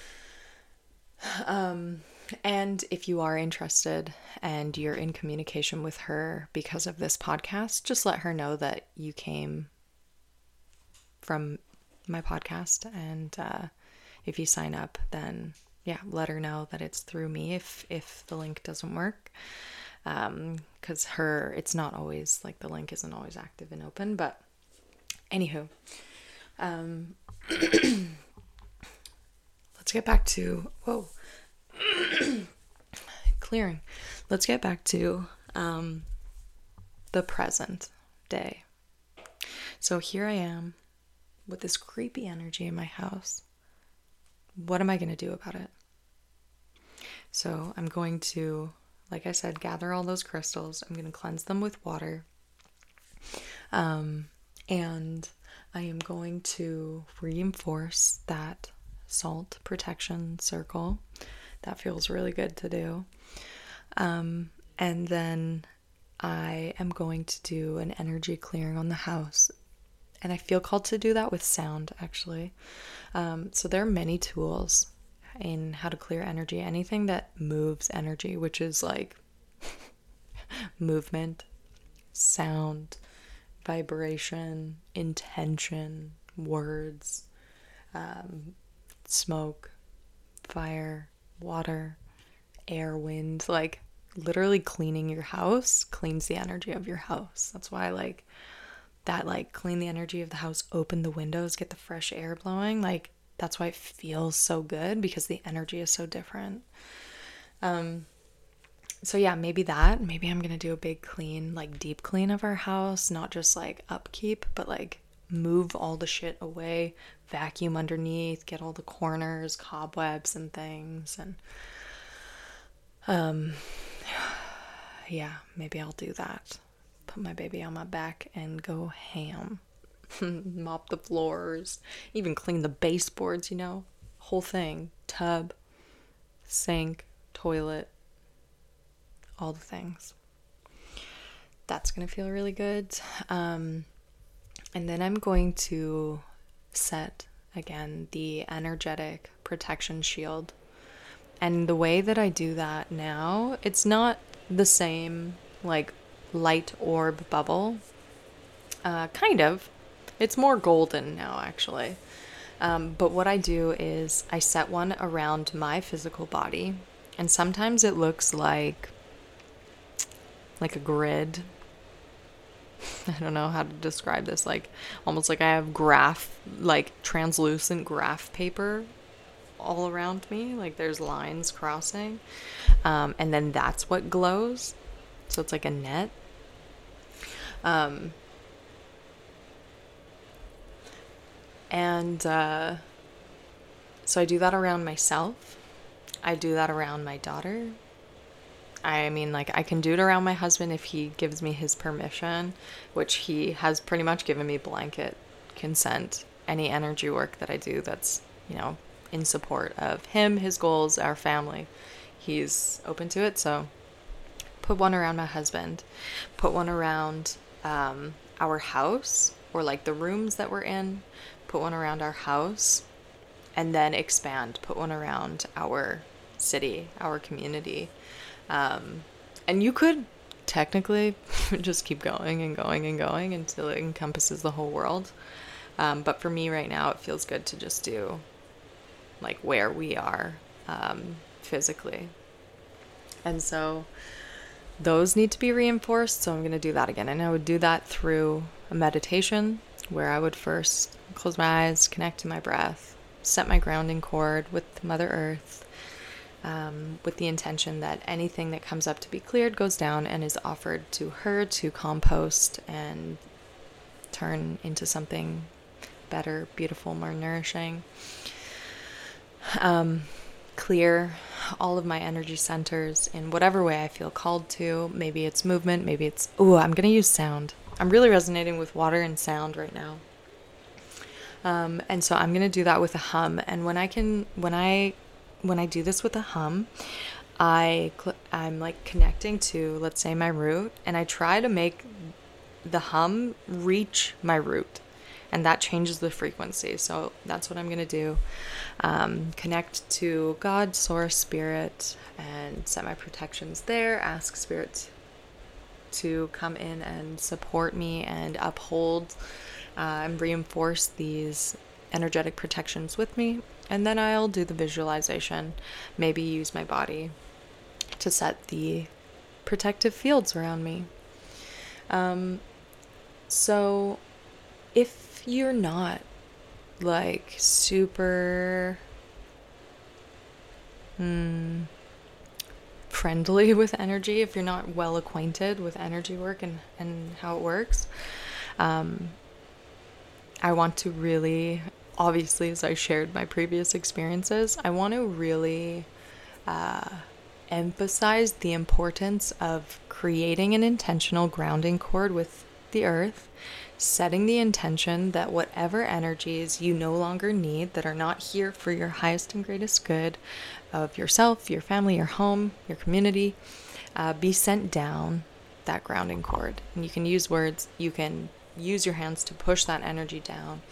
And if you are interested and you're in communication with her because of this podcast, just let her know that you came from my podcast. And if you sign up, then let her know that it's through me if the link doesn't work. Because it's not always, like, the link isn't always active and open, but anywho, let's get back to, clearing. Let's get back to, the present day. So here I am with this creepy energy in my house. What am I going to do about it? So I'm going to, like I said, gather all those crystals. I'm going to cleanse them with water. And I am going to reinforce that salt protection circle. That feels really good to do. And then I am going to do an energy clearing on the house. And I feel called to do that with sound, actually. So there are many tools in how to clear energy. Anything that moves energy, which is like movement, sound, vibration, intention, words, smoke, fire, water, air, wind. Like literally cleaning your house cleans the energy of your house. That's why I like that, like clean the energy of the house, open the windows, get the fresh air blowing. Like that's why it feels so good, because the energy is so different. So yeah, maybe I'm gonna do a big clean, like deep clean of our house, not just like upkeep, but like move all the shit away, vacuum underneath, get all the corners, cobwebs and things. And yeah, maybe I'll do that. Put my baby on my back and go ham. Mop the floors, even clean the baseboards, whole thing. Tub, sink, toilet, all the things. That's gonna feel really good. And then I'm going to set again the energetic protection shield. And the way that I do that now, it's not the same like light orb bubble. Kind of. It's more golden now, actually. But what I do is I set one around my physical body, and sometimes it looks like a grid. I don't know how to describe this. Like almost like I have translucent graph paper all around me. Like there's lines crossing, and then that's what glows. So it's like a net. So I do that around myself. I do that around my daughter. I mean, like, I can do it around my husband if he gives me his permission, which he has pretty much given me blanket consent. Any energy work that I do that's, in support of him, his goals, our family, he's open to it. So put one around my husband, put one around our house, or like the rooms that we're in, put one around our house, and then expand, put one around our city, our community. And you could technically just keep going and going and going until it encompasses the whole world. But for me right now, it feels good to just do like where we are physically. And so those need to be reinforced. So I'm going to do that again. And I would do that through a meditation where I would first close my eyes, connect to my breath, set my grounding cord with Mother Earth, with the intention that anything that comes up to be cleared goes down and is offered to her to compost and turn into something better, beautiful, more nourishing. Clear all of my energy centers in whatever way I feel called to. Maybe it's movement, maybe it's, I'm going to use sound. I'm really resonating with water and sound right now. And so I'm going to do that with a hum. And when I do this with a hum, I'm like connecting to, let's say, my root, and I try to make the hum reach my root, and that changes the frequency. So that's what I'm going to do. Connect to God, Source, Spirit, and set my protections there. Ask Spirit to come in and support me and uphold and reinforce these energetic protections with me. And then I'll do the visualization, maybe use my body to set the protective fields around me. So if you're not like super friendly with energy, if you're not well acquainted with energy work and how it works, I want to really, obviously, as I shared my previous experiences, I want to really emphasize the importance of creating an intentional grounding cord with the earth, setting the intention that whatever energies you no longer need, that are not here for your highest and greatest good of yourself, your family, your home, your community, be sent down that grounding cord. And you can use words, you can use your hands to push that energy down.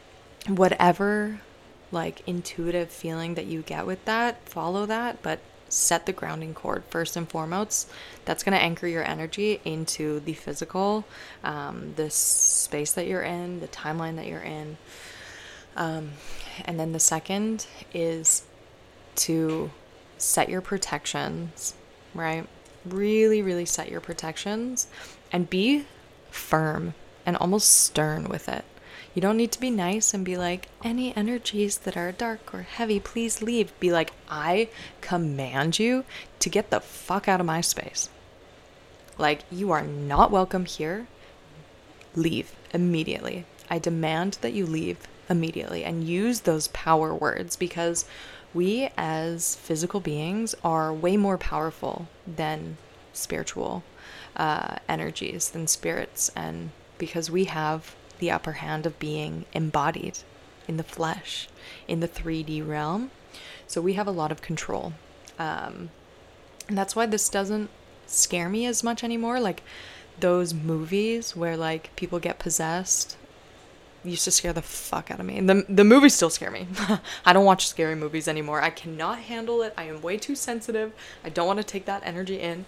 Whatever like intuitive feeling that you get with that, follow that, but set the grounding cord first and foremost. That's going to anchor your energy into the physical, the space that you're in, the timeline that you're in. And then the second is to set your protections, right? Really, really set your protections and be firm and almost stern with it. You don't need to be nice and be like, any energies that are dark or heavy, please leave. Be like, I command you to get the fuck out of my space. Like, you are not welcome here. Leave immediately. I demand that you leave immediately, and use those power words, because we as physical beings are way more powerful than spiritual energies, than spirits, and because we have the upper hand of being embodied in the flesh, in the 3D realm. So we have a lot of control. And that's why this doesn't scare me as much anymore. Like those movies where like people get possessed used to scare the fuck out of me. And the movies still scare me. I don't watch scary movies anymore. I cannot handle it. I am way too sensitive. I don't want to take that energy in.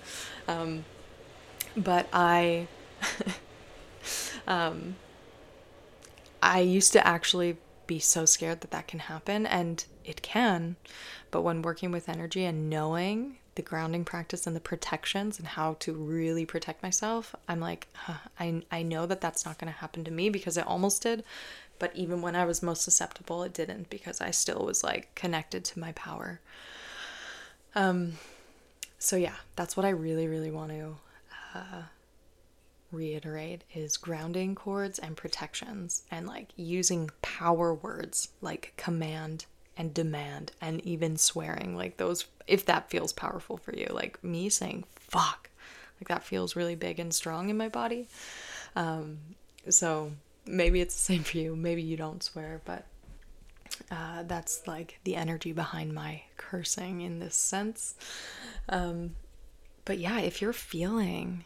But I I used to actually be so scared that can happen, and it can. But when working with energy and knowing the grounding practice and the protections and how to really protect myself, I'm like, I know that that's not going to happen to me, because it almost did. But even when I was most susceptible, it didn't, because I still was like connected to my power. So yeah, that's what I really, really want to reiterate, is grounding cords and protections, and like using power words like command and demand, and even swearing, like those, if that feels powerful for you, like me saying fuck, like that feels really big and strong in my body. So maybe it's the same for you, maybe you don't swear, but that's like the energy behind my cursing in this sense. But yeah, if you're feeling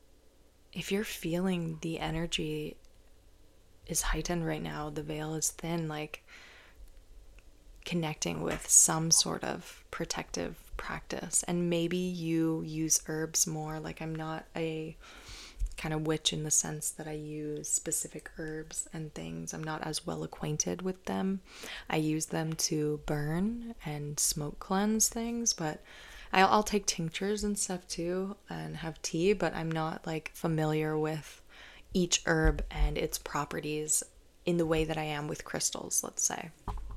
the energy is heightened right now, the veil is thin, like connecting with some sort of protective practice. And maybe you use herbs more. Like, I'm not a kind of witch in the sense that I use specific herbs and things. I'm not as well acquainted with them. I use them to burn and smoke cleanse things, but I'll take tinctures and stuff too and have tea, but I'm not like familiar with each herb and its properties in the way that I am with crystals, let's say.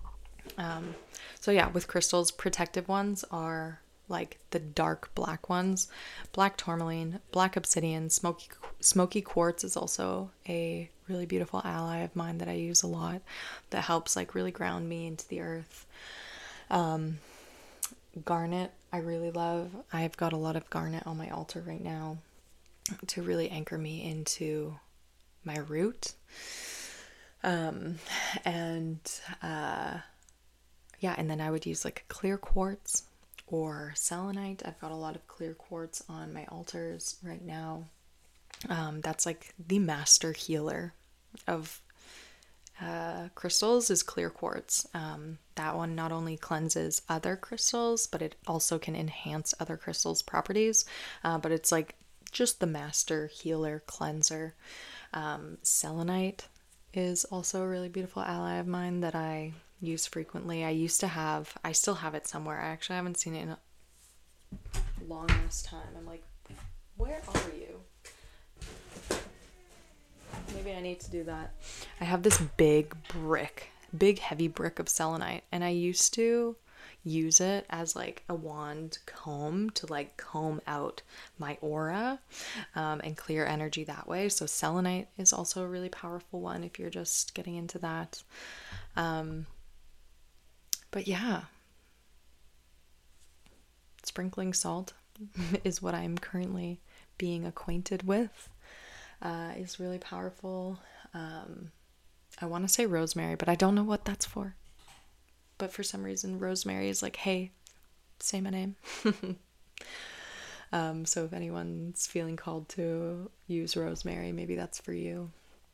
So yeah, with crystals, protective ones are like the dark black ones. Black tourmaline, black obsidian, smoky quartz is also a really beautiful ally of mine that I use a lot, that helps like really ground me into the earth. Garnet I really love. I've got a lot of garnet on my altar right now to really anchor me into my root. Yeah, and then I would use like clear quartz or selenite. I've got a lot of clear quartz on my altars right now. That's like the master healer of crystals is clear quartz. That one not only cleanses other crystals, but it also can enhance other crystals' properties. But it's like just the master healer cleanser. Selenite is also a really beautiful ally of mine that I use frequently. I still have it somewhere. I actually haven't seen it in a long ass time. I'm like, where are you? Maybe I need to do that. I have this big heavy brick of selenite, and I used to use it as like a wand comb to like comb out my aura and clear energy that way. So selenite is also a really powerful one if you're just getting into that. But yeah, sprinkling salt is what I'm currently being acquainted with. Is really powerful. I want to say rosemary, but I don't know what that's for. But for some reason, rosemary is like, hey, say my name. So if anyone's feeling called to use rosemary, maybe that's for you.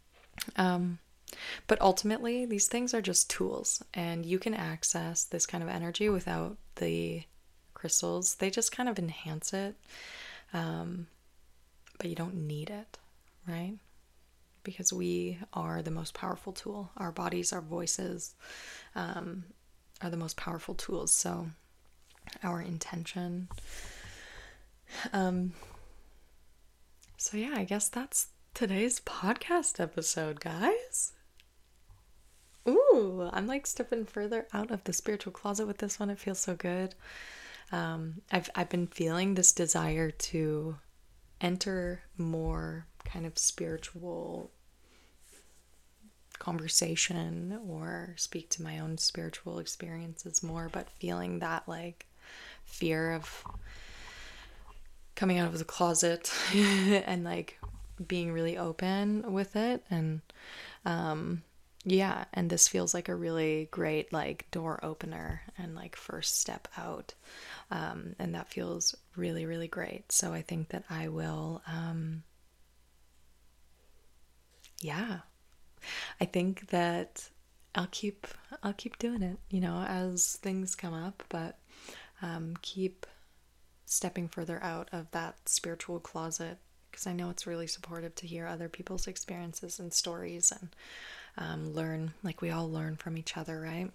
But ultimately, these things are just tools, and you can access this kind of energy without the crystals. They just kind of enhance it, but you don't need it, right? Because we are the most powerful tool. Our bodies, our voices are the most powerful tools. So our intention. So yeah, I guess that's today's podcast episode, guys. Ooh, I'm like stepping further out of the spiritual closet with this one. It feels so good. I've been feeling this desire to enter more kind of spiritual conversation or speak to my own spiritual experiences more, but feeling that like fear of coming out of the closet and like being really open with it. And yeah, and this feels like a really great like door opener and like first step out. And that feels really, really great. So I think that I will, yeah, I think that I'll keep doing it, you know, as things come up, but keep stepping further out of that spiritual closet, because I know it's really supportive to hear other people's experiences and stories and learn, like we all learn from each other, right?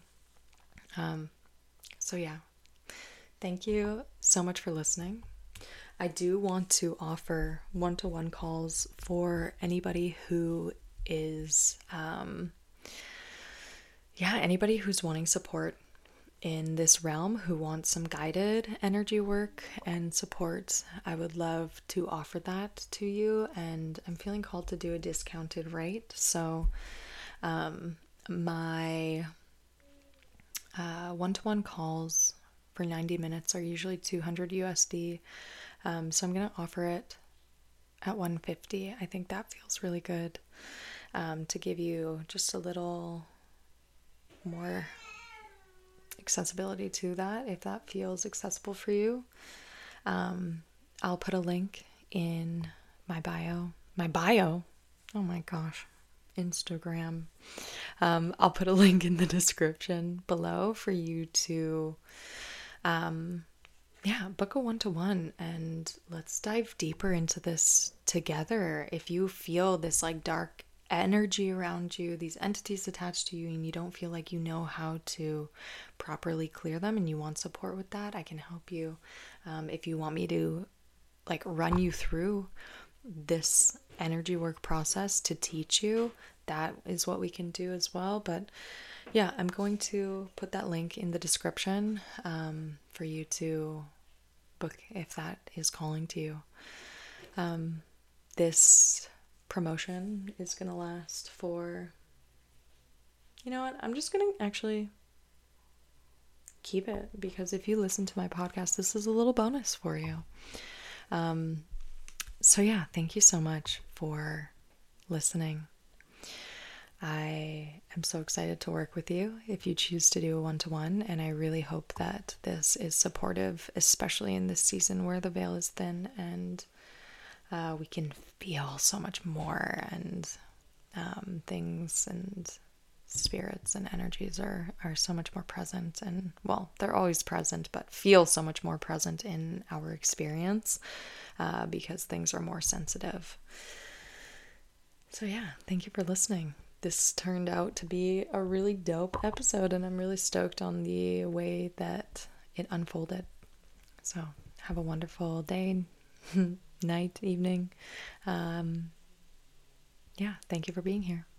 So yeah, thank you so much for listening. I do want to offer one-to-one calls for anybody who is, anybody who's wanting support in this realm, who wants some guided energy work and support. I would love to offer that to you, and I'm feeling called to do a discounted rate. So my one-to-one calls for 90 minutes are usually $200 USD. So I'm going to offer it at $150. I think that feels really good, to give you just a little more accessibility to that, if that feels accessible for you. I'll put a link in my bio. Oh my gosh. Instagram. I'll put a link in the description below for you to book a one-to-one, and let's dive deeper into this together. If you feel this like dark energy around you, these entities attached to you, and you don't feel like you know how to properly clear them and you want support with that, I can help you. If you want me to like run you through this energy work process to teach you, that is what we can do as well. But yeah, I'm going to put that link in the description for you to book if that is calling to you. This promotion is going to last for, you know what, I'm just going to actually keep it, because if you listen to my podcast, this is a little bonus for you. So yeah, thank you so much for listening. I am so excited to work with you if you choose to do a one-to-one, and I really hope that this is supportive, especially in this season where the veil is thin and we can feel so much more, and things and spirits and energies are so much more present, and well, they're always present, but feel so much more present in our experience because things are more sensitive. So yeah, thank you for listening. This turned out to be a really dope episode, and I'm really stoked on the way that it unfolded. So have a wonderful day, night, evening. Thank you for being here.